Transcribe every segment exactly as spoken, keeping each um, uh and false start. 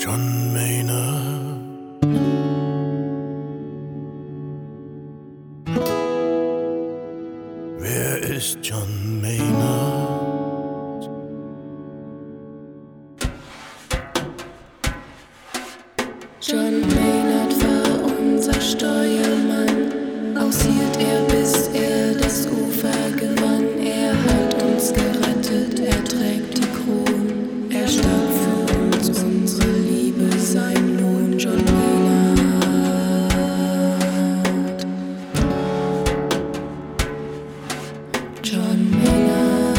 John Maynard. Wer ist John Maynard? John Maynard war unser Steuermann. Aushielt er, bis er das Ufer gewann. Er hat uns gerettet, er trägt die Kron. Er starb für uns, unsere Liebe, sein Lohn. John Maynard. John Maynard.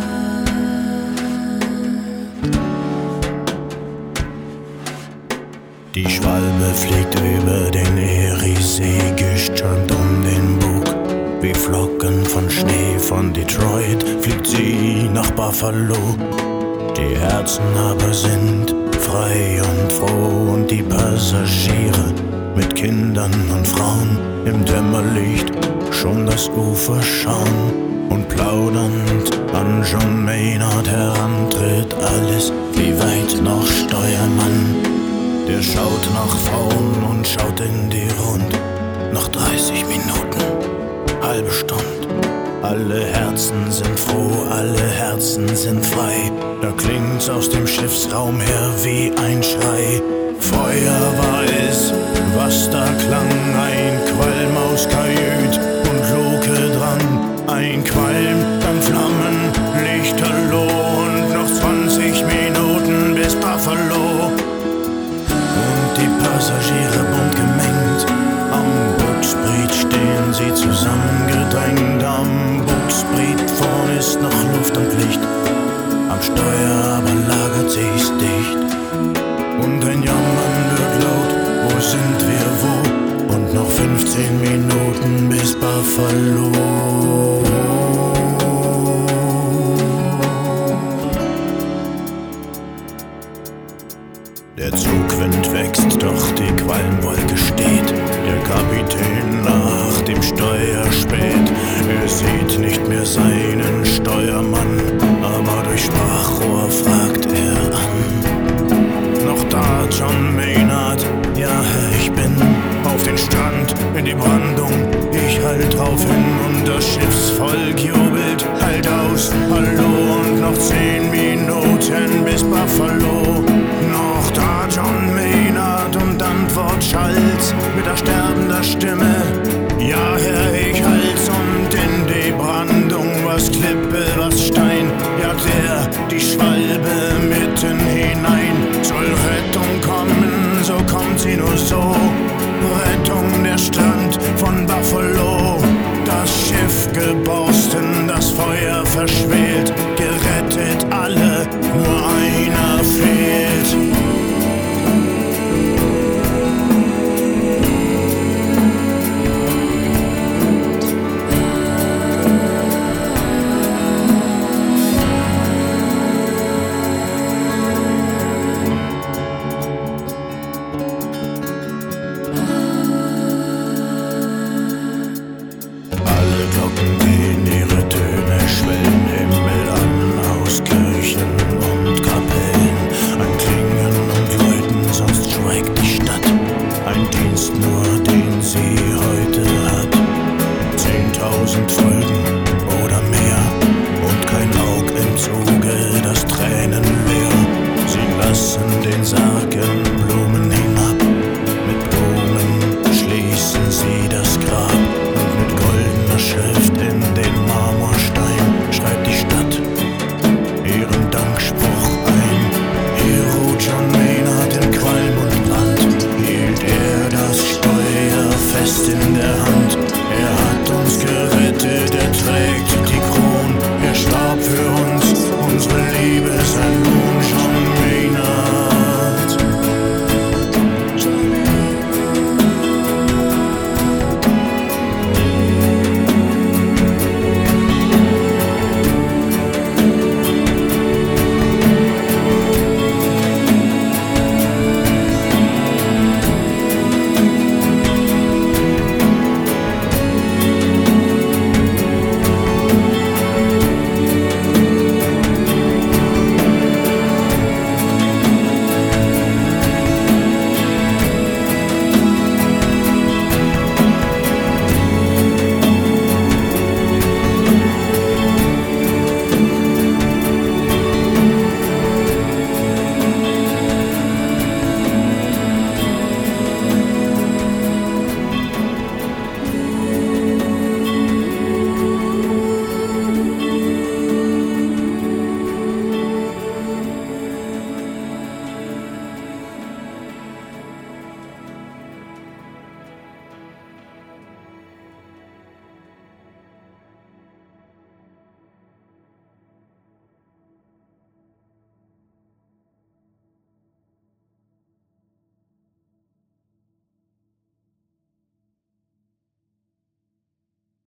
Die Schwalbe fliegt über den Eriesee, gestürmt um den Bug. Wie Flocken von Schnee von Detroit fliegt sie nach Buffalo. Die Herzen aber sind frei und froh und die Passagiere mit Kindern und Frauen im Dämmerlicht schon das Ufer schauen und plaudernd an John Maynard herantritt alles, wie weit noch Steuermann. Der schaut nach vorn und schaut in die Rund. Noch dreißig Minuten, halbe Stunde. Alle Herzen sind froh, alle Herzen sind frei. Da klingt's aus dem Schiffsraum her wie ein Schrei. Feuer war es, was da klang. Ein Qualm aus Kajüt und Luke dran. Ein Qualm, dann Flammen, Lichterloh. Und noch zwanzig Minuten bis Buffalo. Die Passagiere bunt gemengt, am Bugspriet stehen sie zusammengedrängt. Am Bugspriet vorn ist noch Luft und Licht, am Steuer aber lagert sich's dicht. Und ein Jammern wird laut, wo sind wir wo? Und noch fünfzehn Minuten bis Buffalo. Der Zugwind wächst, doch die Qualmwolke steht. Der Kapitän nach dem Steuer späht. Er sieht nicht mehr seinen Steuermann, aber durch Sprachrohr fragt er an. Noch da, John Maynard? Ja, Herr, ich bin auf den Strand, in die Brandung. Ich halt drauf hin und das Schiffsvolk jubelt. Halt aus, hallo, und noch zehn Minuten bis Buffalo. Noch da, John Maynard, und Antwort schallt mit ersterbender Stimme. Ja, Herr,